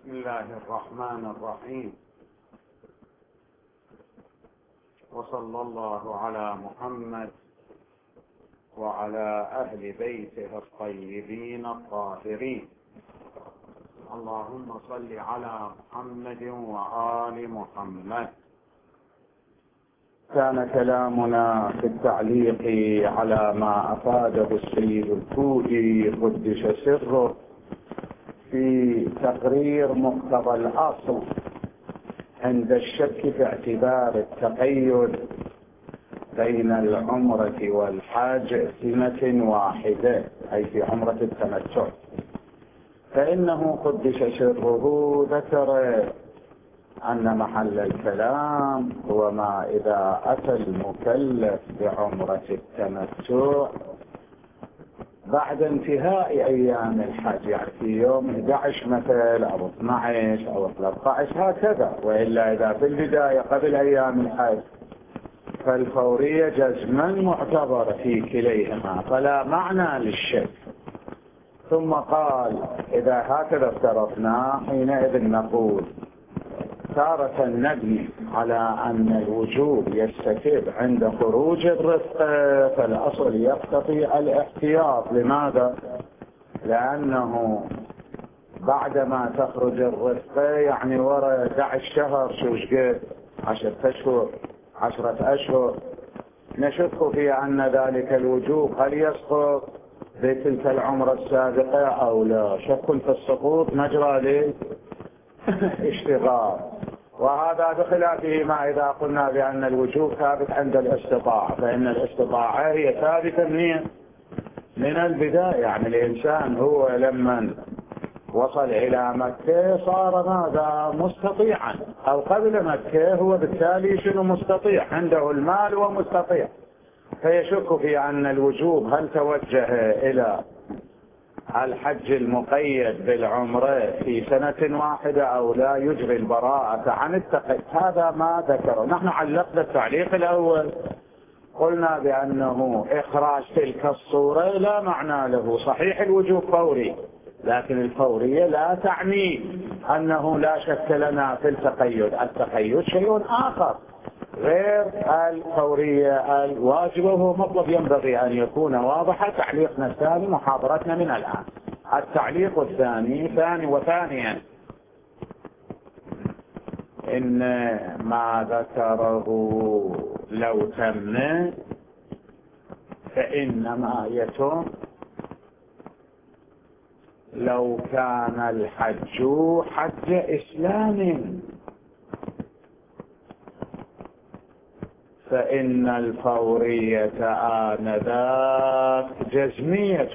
بسم الله الرحمن الرحيم، وصلى الله على محمد وعلى أهل بيته الطيبين الطاهرين. اللهم صل على محمد وآل محمد. كان كلامنا في التعليق على ما أفاده السيد الكوئي قدس سره في تقرير مقتضى الأصل عند الشك في اعتبار التقيد بين العمرة والحج سنة واحدة، أي في عمرة التمتع. فإنه قدس سره ذكر أن محل الكلام هو ما إذا أتى المكلف بعمرة التمتع بعد انتهاء أيام الحج، يعني في يوم 11 مثل أو 12 أو 13 هكذا، وإلا إذا في البداية قبل أيام الحج فالفورية جزما معتبرة في كليهما، فلا معنى للشك. ثم قال إذا هكذا افترضنا حينئذ نقول تارة نبني على أن الوجوب يستتب عند خروج الرفق، فالأصل يقتضي الاحتياط. لماذا؟ لأنه بعدما تخرج الرفق يعني وراء 11 شهر، شوش قد 10 أشهر 10 أشهر، نشك في أن ذلك الوجوب هل يسقط بتلك العمرة السابقة أو لا. شك في السقوط مجرى لاشتغال، وهذا بخلافه ما إذا قلنا بأن الوجوب ثابت عند الاستطاعة، فإن الاستطاعة هي ثابتة من البداية. يعني الإنسان هو لما وصل إلى مكة صار ماذا؟ مستطيعا، أو قبل مكة هو بالتالي شنو مستطيع، عنده المال ومستطيع. فيشك في أن الوجوب هل توجه إلى الحج المقيد بالعمرة في سنة واحدة أو لا، يجري البراءة عن التقييد. هذا ما ذكره. نحن علقنا التعليق الأول، قلنا بأنه إخراج تلك الصورة لا معنى له. صحيح الوجوب فوري، لكن الفورية لا تعني أنه لا شك لنا في التقيد. التقيد شيء آخر غير الفورية الواجبة، وهو مطلب ينبغي أن يكون واضحا. تعليقنا الثاني محاضرتنا من الآن. التعليق الثاني ثانيا إن ما ذكره لو تم فإنما يتم لو كان الحج حج إسلام، فإن الفورية آنذاك جزمية.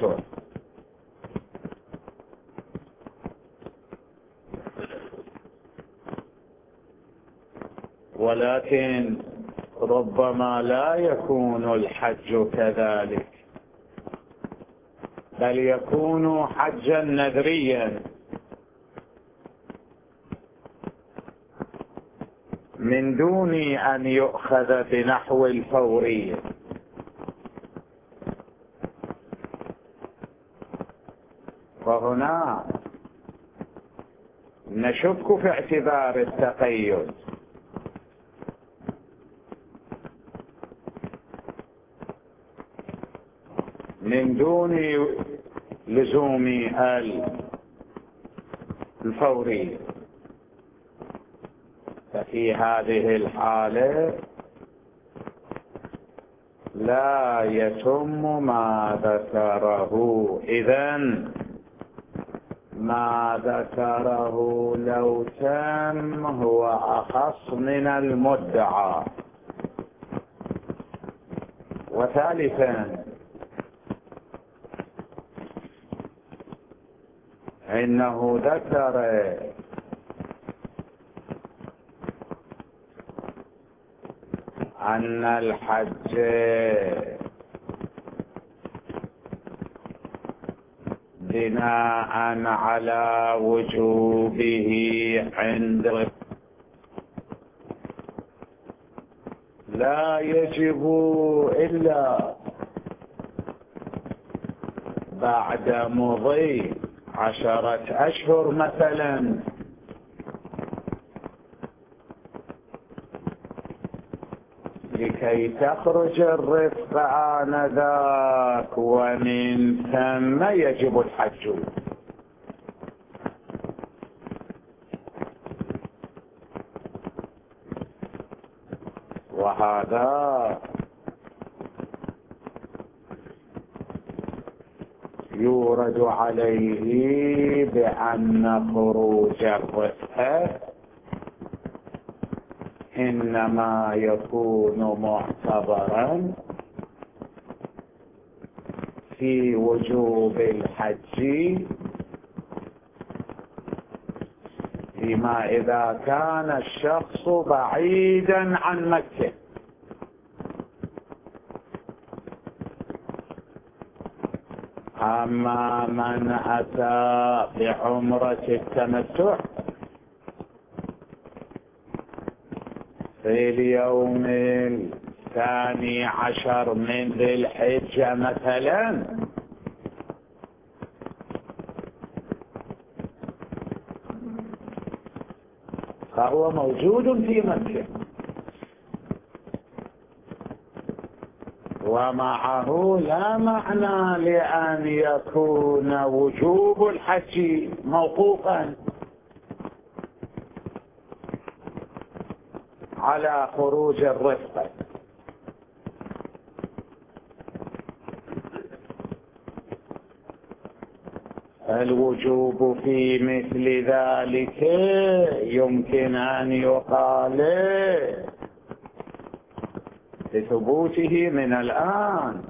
ولكن ربما لا يكون الحج كذلك، بل يكون حجا نذريا من دون أن يؤخذ بنحو الفورية. وهنا نشك في اعتبار التقيد، من دون لزوم الفورية. ففي هذه الحالة لا يتم ما ذكره. إذن ما ذكره لو تم هو أخص من المدعى. وثالثا إنه ذكر أن الحج بناء على وجوبه عند لا يجب إلا بعد مضي 10 أشهر مثلا ولكي تخرج الرفقة آنذاك ومن ثم يجب الحج. وهذا يورد عليه بأن خروج الرفقة إنما يكون معتبرا في وجوب الحج فيما إذا كان الشخص بعيدا عن مكة. أما من أتى بعمرة التمتع في اليوم 12 من ذي الحجة مثلا، فهو موجود في مكة ومعه لا معنى لأن يكون وجوب الحج موقوفا على خروج الرفقة. الوجوب في مثل ذلك يمكن أن يقال لثبوته من الآن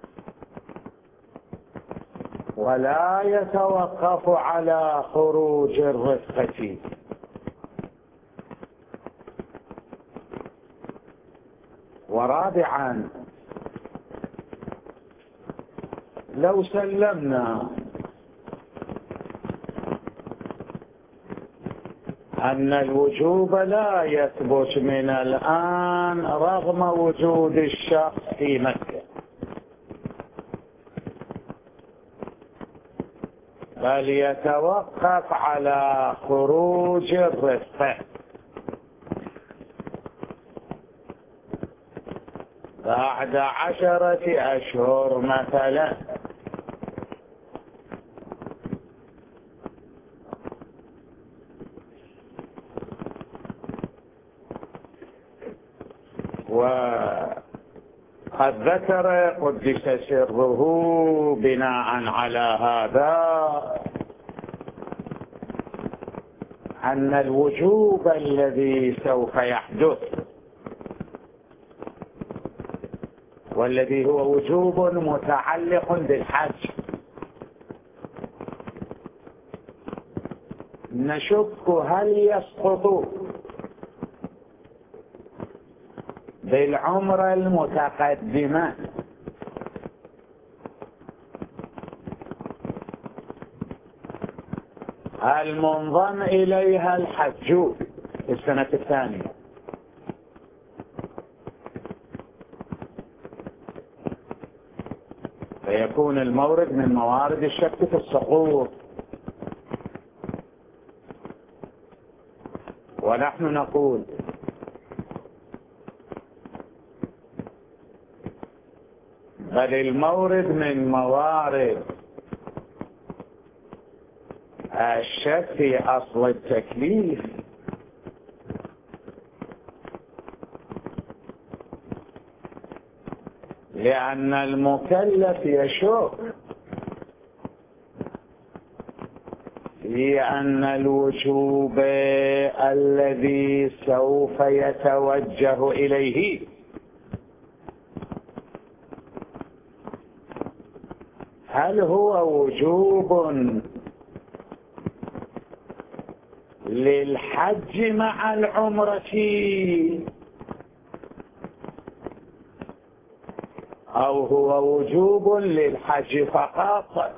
ولا يتوقف على خروج الرفقة. ورابعا، لو سلمنا أن الوجوب لا يثبت من الآن رغم وجود الشخص في مكة، بل يتوقف على خروج الرفقة بعد 10 أشهر مثلا، وقد ذكر قدس سره بناء على هذا أن الوجوب الذي سوف يحدث والذي هو وجوب متعلق بالحج نشك هل يسقط بالعمرة المتقدمة المنضم إليها الحج في السنة الثانية، فيكون المورد من موارد الشك في السقوط. ونحن نقول بل المورد من موارد الشك في أصل التكليف، لأن المكلف يشك في أن الوجوب الذي سوف يتوجه إليه هل هو وجوب للحج مع العمرة أو هو وجوب للحج فقط.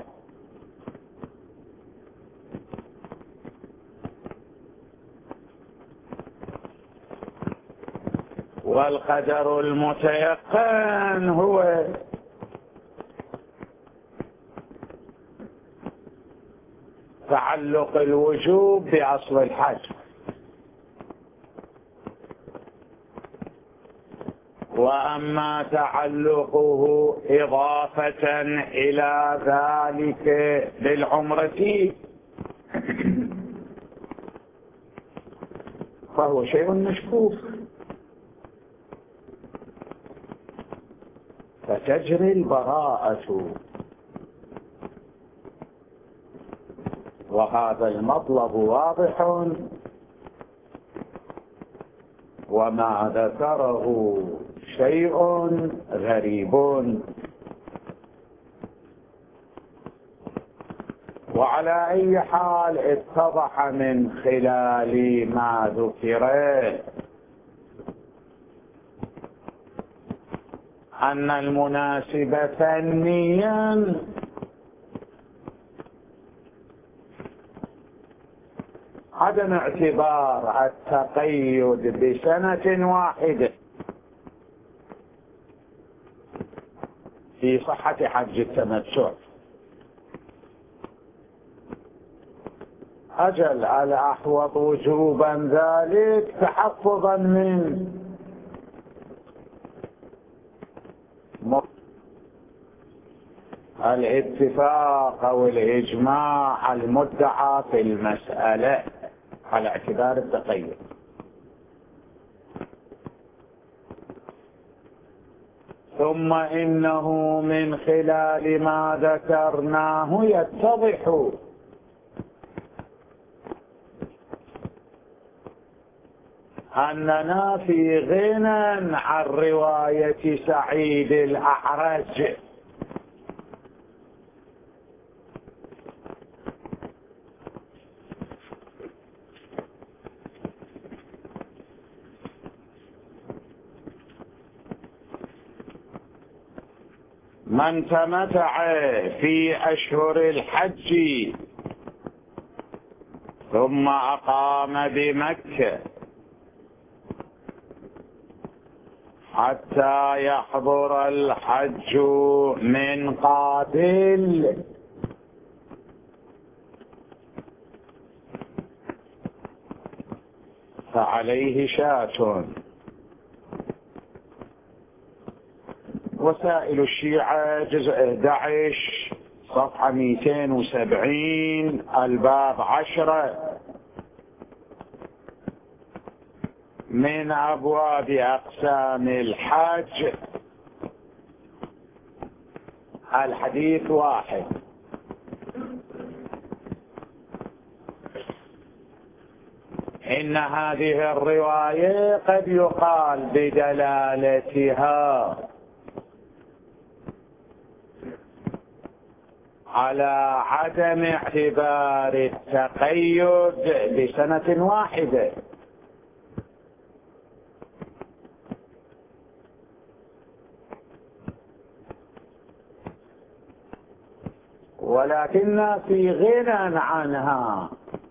والقدر المتيقن هو تعلق الوجوب بأصل الحج، وأما تعلقه إضافة إلى ذلك للعمرة فهو شيء مشكوك، فتجري البراءة، وهذا المطلب واضح، وما ذكره شيء غريب. وعلى أي حال اتضح من خلال ما ذكر أن المناسب فنيا عدم اعتبار التقيد بسنة واحدة في صحة حج التمتع. أجل الأحوط وجوبا ذلك تحفظا من الاتفاق أو الإجماع المدعى في المسألة على اعتبار التقيد. ثم إنه من خلال ما ذكرناه يتضح أننا في غنى عن رواية سعيد الأعرج، من تمتع في أشهر الحج ثم أقام بمكة حتى يحضر الحج من قابل فعليه شاة. وسائل الشيعة جزء 11 صفحة 270 الباب 10 من أبواب أقسام الحج الحديث 1. إن هذه الرواية قد يقال بدلالتها على عدم اعتبار التقيد بسنة واحدة، ولكن في غنى عنها،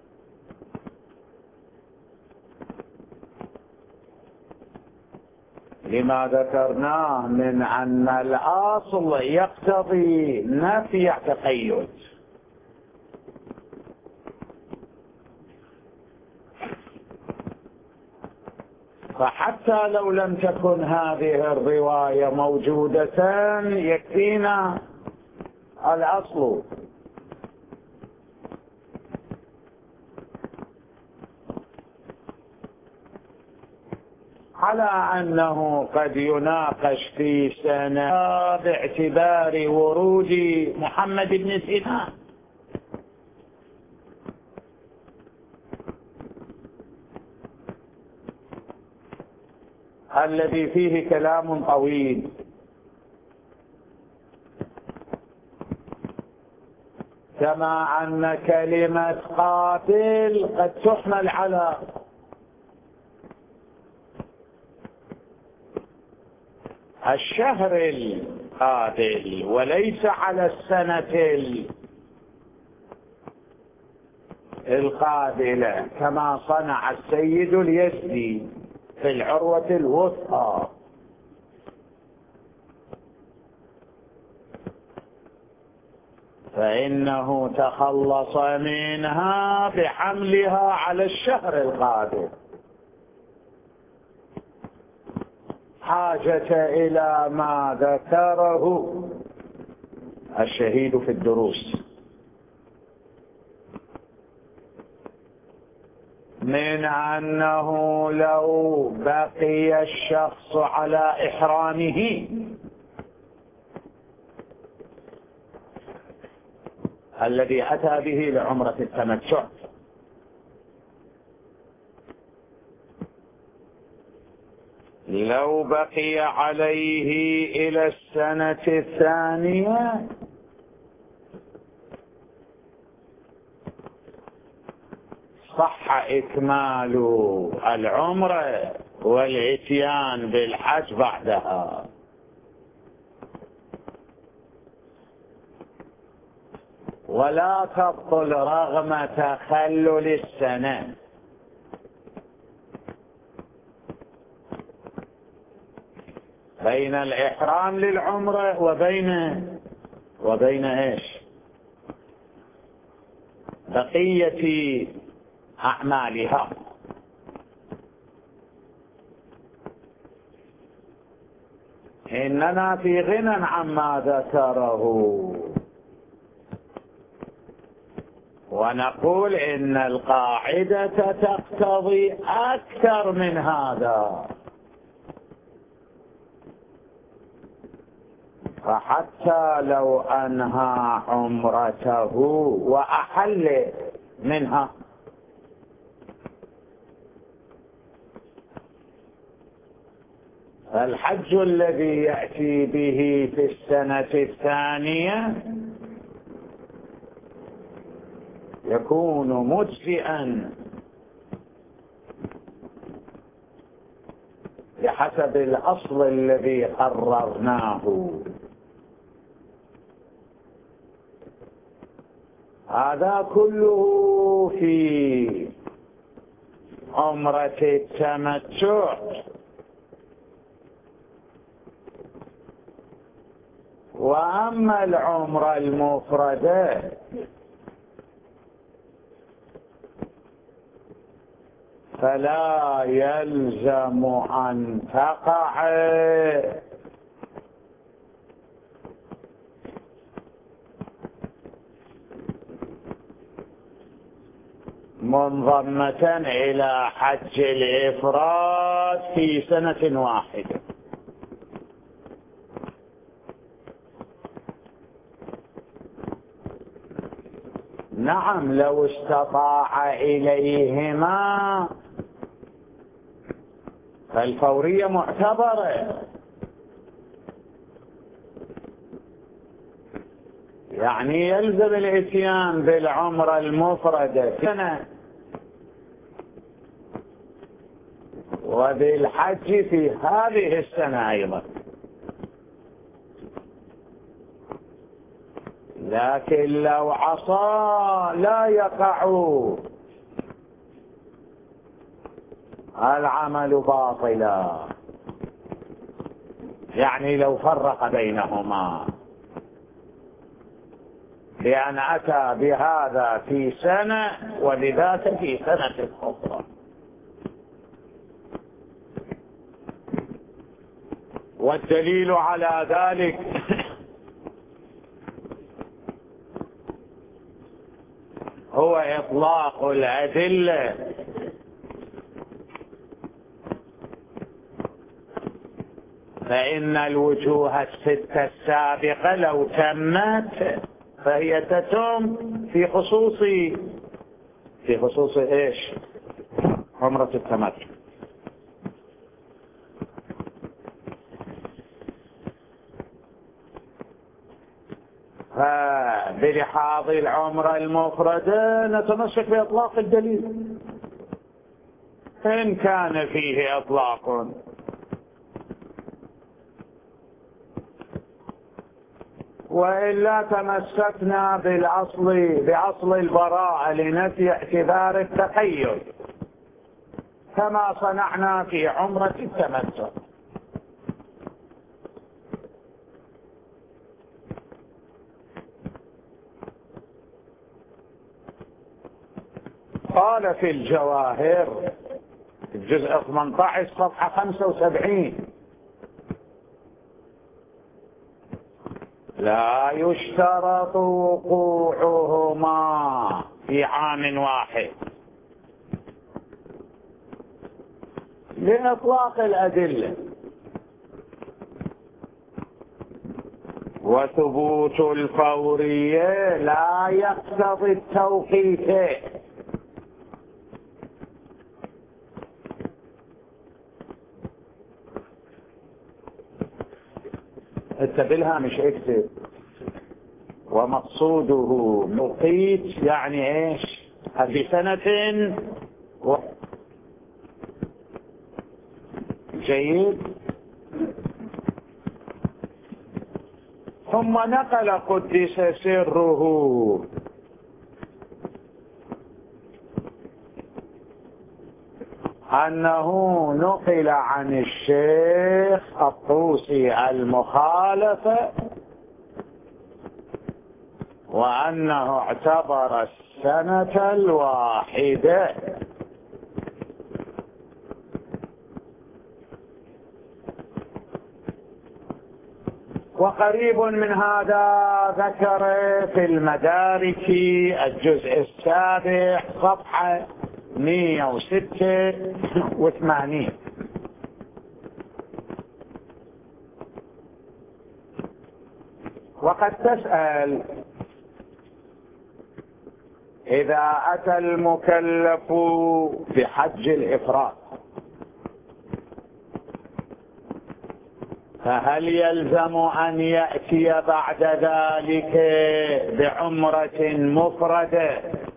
لما ذكرناه من أن الأصل يقتضي نفي تقيد. فحتى لو لم تكن هذه الرواية موجودة يكفينا الأصل. على أنه قد يناقش في سنة باعتبار ورود محمد بن سينان، الذي فيه كلام طويل، كما أن كلمة قاتل قد تحمل على الشهر القاتل وليس على السنة القابلة، كما صنع السيد اليزدي في العروة الوثقى. فإنه تخلص منها بحملها على الشهر القادم، حاجة إلى ما ذكره الشهيد في الدروس من أنه لو بقي الشخص على إحرامه الذي أتى به لعمرة التمتع لو بقي عليه إلى السنة الثانية صح إكمال العمرة والإتيان بالحج بعدها، ولا تبطل رغم تخلل السنة. بين الإحرام للعمرة وبين إيش؟ بقية أعمالها. إننا في غنى عما ذكره، ونقول إن القاعدة تقتضي أكثر من هذا. فحتى لو أنهى عمرته وأحل منها الحج الذي يأتي به في السنة الثانية يكون مجزئا بحسب الأصل الذي قررناه. هذا كله في عمرة التمتع. وأما العمرة المفردة فلا يلزم أن تقع منضمة إلى حج الإفراد في سنة واحدة. نعم لو استطاع إليهما فالفورية معتبرة، يعني يلزم الإتيان بالعمرة المفردة سنة وبالحج في هذه السنة أيضا. لكن لو عصى لا يقع العمل باطلا، يعني لو فرق بينهما لأن أتى بهذا في سنة وبذاك في سنة أخرى. والدليل على ذلك هو إطلاق الأدلة فإن الوجوه الستة السابقة لو تمت فهي تتم في خصوص إيش؟ عمرة التمتع. فبلحاظ العمرة المفردة نتمسك بإطلاق الدليل إن كان فيه إطلاق، وإلا تمسكنا بأصل البراءة لنفي اعتبار التقيد كما صنعنا في عمرة التمتع. قال في الجواهر الجزء 18 صفحة 75 لا يشترط وقوعهما في عام واحد لإطلاق الأدلة، وثبوت الفورية لا يقتضي التوقيت. اكتبلها مش اكتب. ومقصوده توقيت يعني ايش؟ في سنة جيد. ثم نقل قدس سره أنه نقل عن الشيخ الطوسي المخالفة، وأنه اعتبر السنة الواحدة. وقريب من هذا ذكر في المدارك الجزء السابع صفحة 186. وقد تسأل: إذا أتى المكلف بحج الإفراد فهل يلزم أن يأتي بعد ذلك بعمرة مفردة؟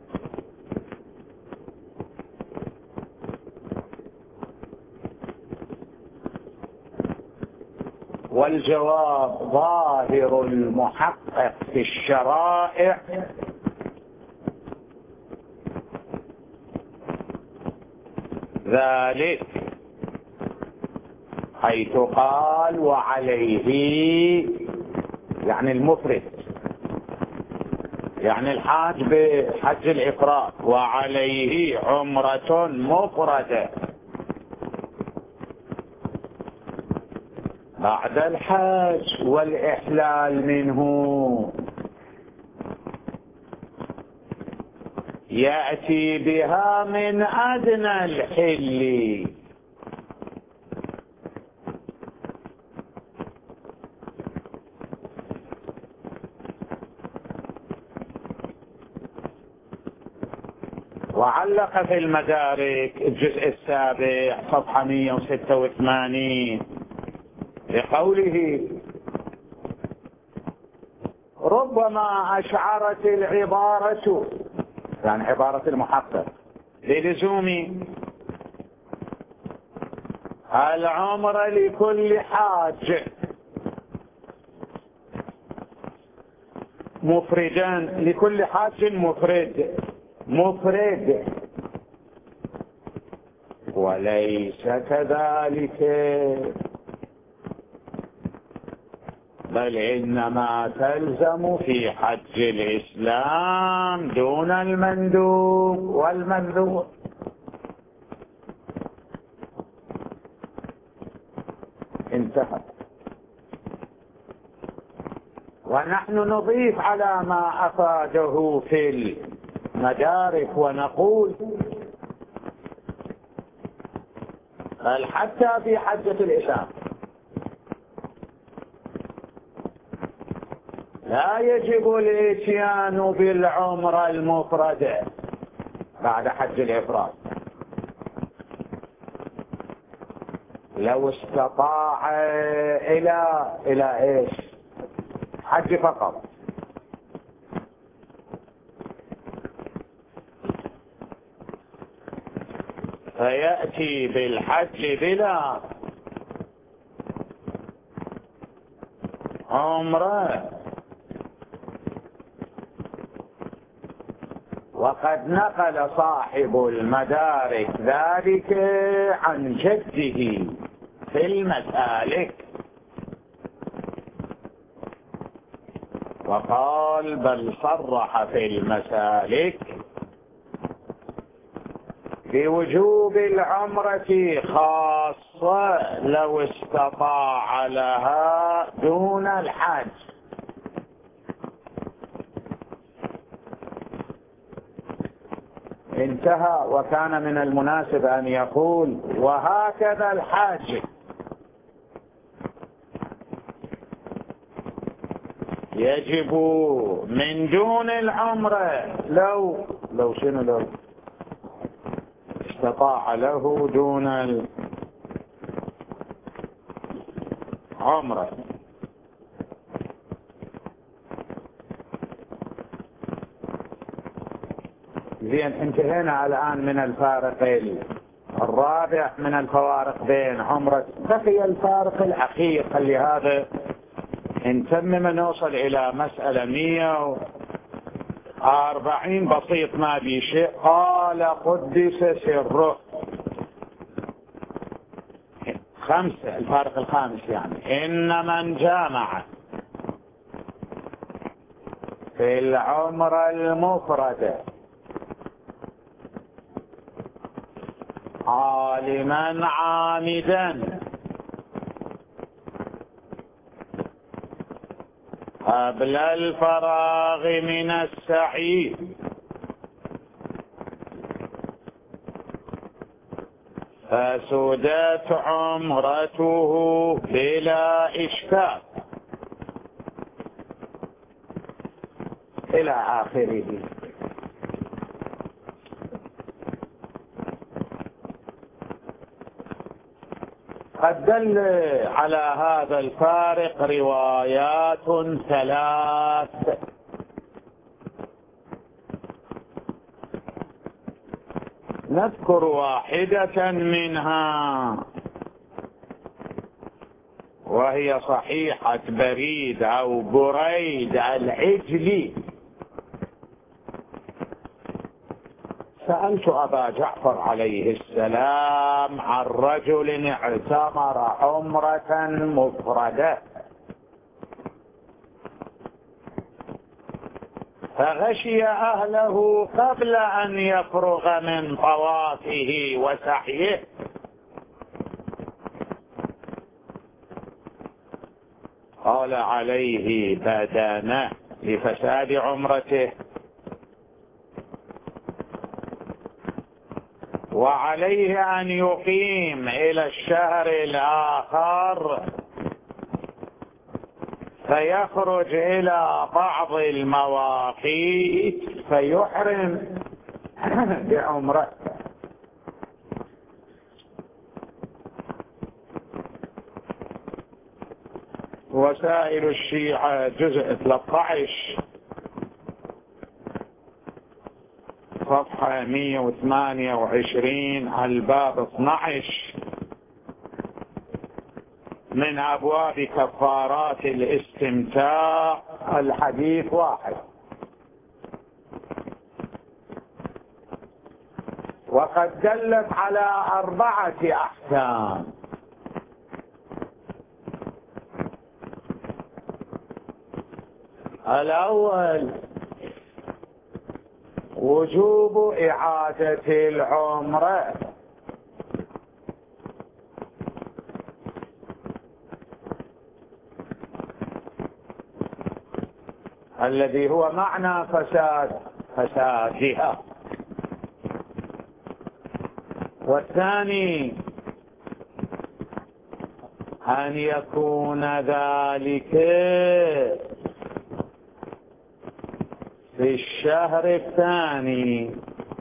والجواب: ظاهر المحقق في الشرائع ذلك، حيث قال: وعليه، يعني المفرد، يعني الحاج بحج الإفراد، وعليه عمرة مفردة بعد الحج والإحلال منه، يأتي بها من أدنى الحل. وعلق في المدارك الجزء السابع صفحة 186 بقوله: ربما أشعرت العبارة، يعني عبارة المحقق، بلزوم العمر لكل حاج مفردا، لكل حاج مفرد، وليس كذلك، بل إنما تلزم في حج الإسلام دون المندوب والمندوب. انتهى. ونحن نضيف على ما أفاده في المدارك ونقول: بل حتى في حجة الإسلام لا يجب الاتيان بالعمرة المفردة بعد حج الإفراد لو استطاع إلى إيش؟ حج فقط. فيأتي بالحج بلا عمرة. وقد نقل صاحب المدارك ذلك عن جده في المسالك، وقال: بل صرح في المسالك بوجوب العمرة خاصة لو استطاع لها دون الحج. انتهى. وكان من المناسب أن يقول وهكذا الحاج يجب من دون العمرة لو شنو لو استطاع له دون العمرة. زين، انتهينا الآن من الفارق الرابع من الفوارق بين عمرة. بقي الفارق الأخير، خلي هذا نتمم نوصل إلى مسألة 140 بسيط ما بي شيء. قال قدس سره. 5 الفارق الخامس يعني إن من جامع في العمرة المفردة عالما عامدا قبل الفراغ من السعي فسدت عمرته بلا إشكال إلى آخره. قد دل على هذا الفارق روايات 3. نذكر واحدة منها وهي صحيحة بريد أو بريد العجلي. سألت أبا جعفر عليه السلام عن رجل اعتمر عمرة مفردة فغشي أهله قبل أن يفرغ من طوافه وسعيه قال عليه بدنه لفساد عمرته وعليه أن يقيم إلى الشهر الآخر فيخرج إلى بعض المواقيت فيحرم بعمرة. وسائل الشيعة جزء 13 صفحة 128 الباب 12 من أبواب كفارات الاستمتاع الحديث 1. وقد دلت على 4 أحكام. الأول وجوب إعادة العمرة الذي هو معنى فسادها. والثاني أن يكون ذلك في الشهر الثاني.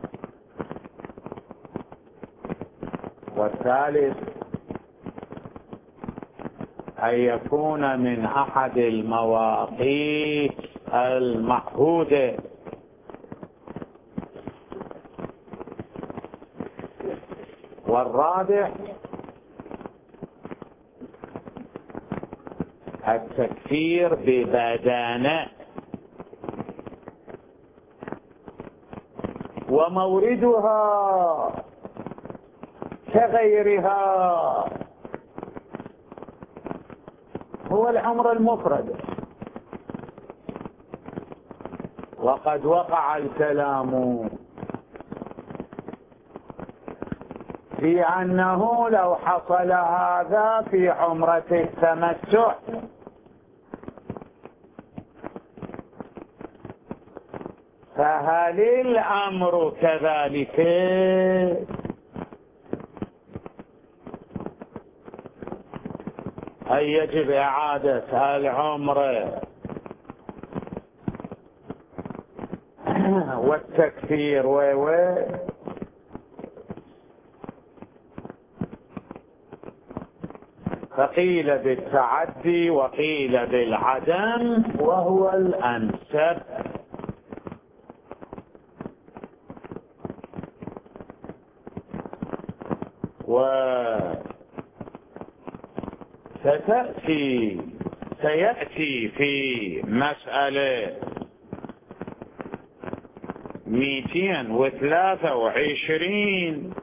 والثالث أن يكون من أحد المواقيت المعهودة. والرابع التكفير ببدانه. وموردها كغيرها هو العمرة المفردة. وقد وقع الكلام في أنه لو حصل هذا في عمرة التمتع فهل الأمر كذلك؟ أي يجب إعادة العمر والتكفير فقيل بالتعدي وقيل بالعدم، وهو الأنسب. سيأتي في مسألة 223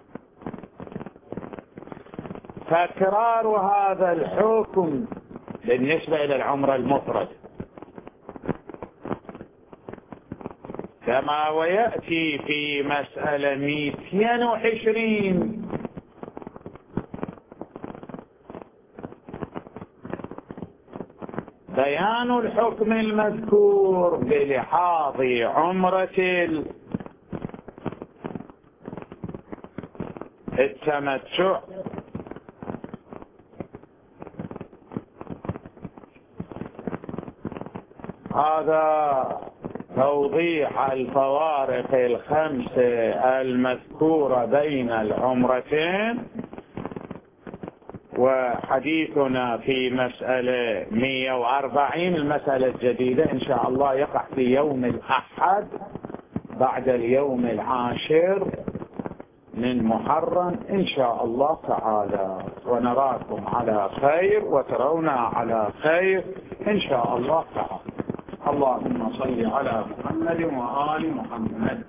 تكرار هذا الحكم بالنسبة إلى العمرة المفرد، كما ويأتي في مسألة 220 بيان الحكم المذكور بلحاظ عمرة التمتع. هذا توضيح الفوارق الخمسة المذكورة بين العمرتين، وحديثنا في مسألة 140 المسألة الجديدة إن شاء الله يقع في يوم الأحد بعد اليوم 10 من محرم إن شاء الله تعالى، ونراكم على خير وترونا على خير إن شاء الله تعالى. اللهم صل على محمد وآل محمد.